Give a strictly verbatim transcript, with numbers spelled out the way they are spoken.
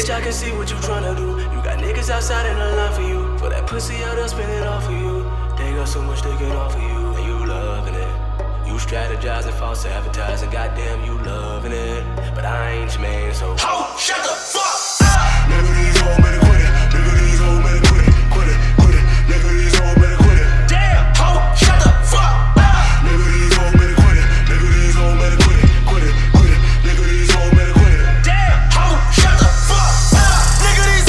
Bitch, I can see what you tryna do. You got niggas outside in the line for you. For that pussy, I'll done spend it all for you. They got so much they can offer you, and you loving it. You strategizing, false advertising, goddamn, you loving it. But I ain't your man, so ho, shut the fuck